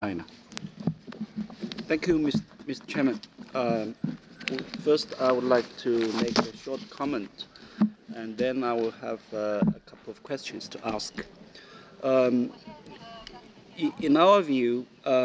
China. Thank you, Mr. Chairman. Um, First, I would like to make a short comment, and then I will have a couple of questions to ask. Um, in our view,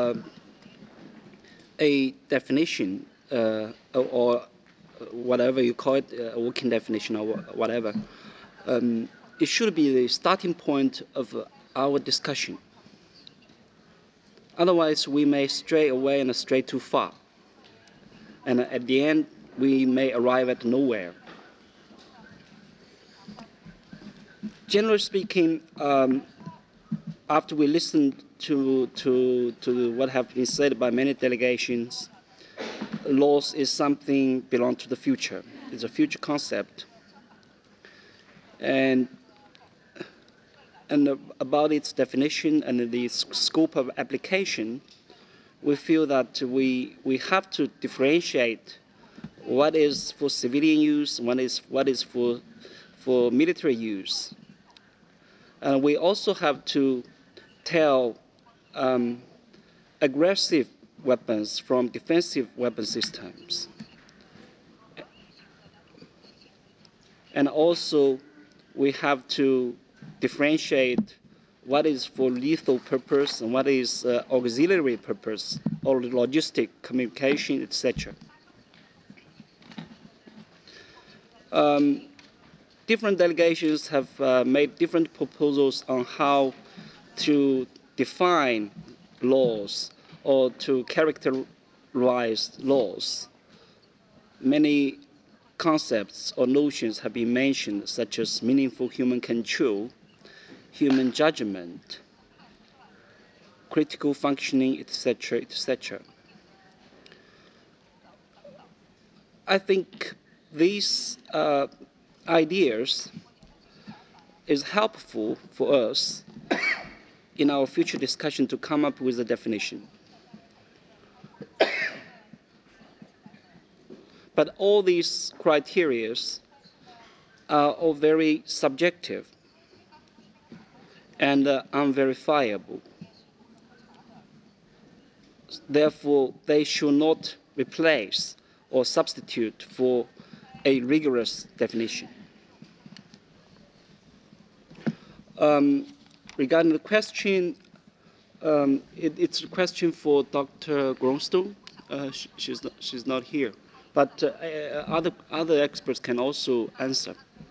a definition or whatever you call it, a working definition or whatever, um, it should be the starting point of our discussion. Otherwise, we may stray away and stray too far. And at the end, we may arrive at nowhere. Generally speaking, after we listened to what have been said by many delegations, laws is something belong to the future. It's a future concept, and and about its definition and the scope of application, we feel that we have to differentiate what is for civilian use, what is for military use. And we also have to tell um, aggressive weapons from defensive weapon systems. And also, we have to differentiate what is for lethal purpose and what is auxiliary purpose or logistic communication, etc. Um, Different delegations have made different proposals on how to define laws or to characterize laws. Many concepts or notions have been mentioned, such as meaningful human control, human judgment, critical functioning, etc., etc. I think these ideas is helpful for us in our future discussion to come up with a definition. But all these criteria are all very subjective and unverifiable. Therefore, they should not replace or substitute for a rigorous definition. Um, Regarding the question, it's a question for Dr. Gronstone. She's not here, but other experts can also answer.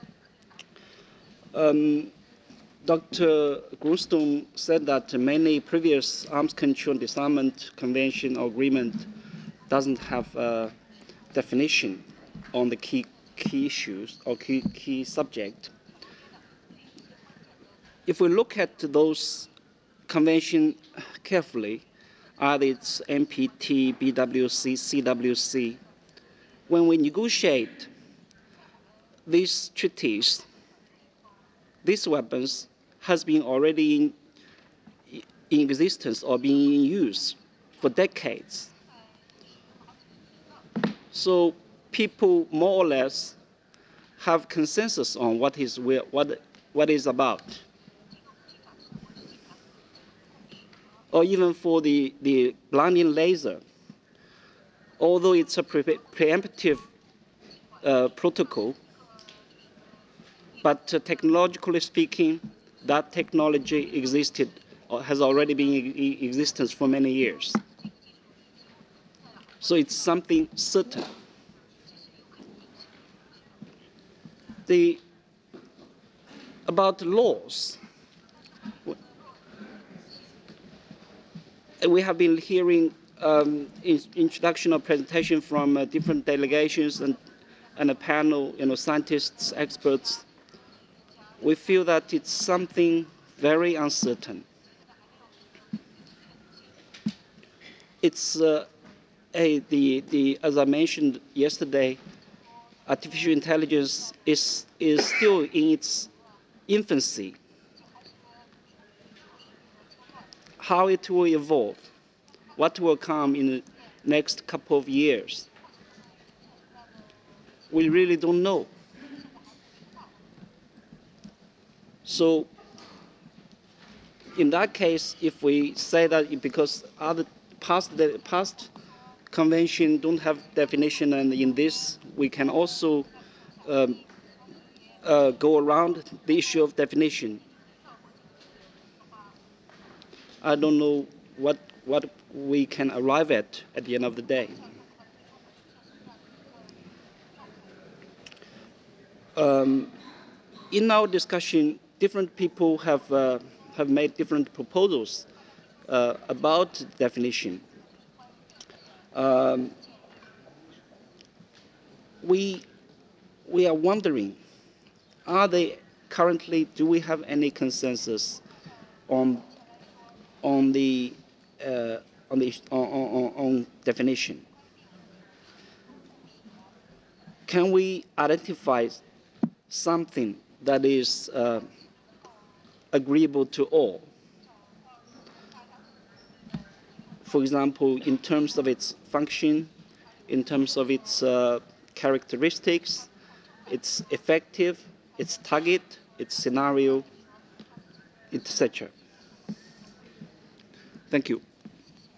Dr. Gronstone said that many previous arms control and disarmament convention or agreement doesn't have a definition on the key issues or key subject. If we look at those convention carefully, either it's NPT, BWC, CWC, when we negotiate these treaties, these weapons has been already in existence or being in use for decades. So people more or less have consensus on what is about. Or even for the blinding laser, although it's a preemptive protocol, but technologically speaking, that technology existed or has already been in existence for many years. So it's something certain. The about laws, we have been hearing introduction or presentation from different delegations and a panel, scientists, experts. We feel that it's something very uncertain. It's as I mentioned yesterday, artificial intelligence is still in its infancy. How it will evolve, what will come in the next couple of years, we really don't know. So in that case, if we say that because other past convention don't have definition, and in this we can also um, go around the issue of definition. I don't know what we can arrive at the end of the day. Um, in our discussion, different people have made different proposals about definition. Um, we we are wondering, are they currently, do we have any consensus on on the uh, on definition? Can we identify something that is agreeable to all? For example, in terms of its function, in terms of its characteristics, its effective, its target, its scenario, etc. Thank you.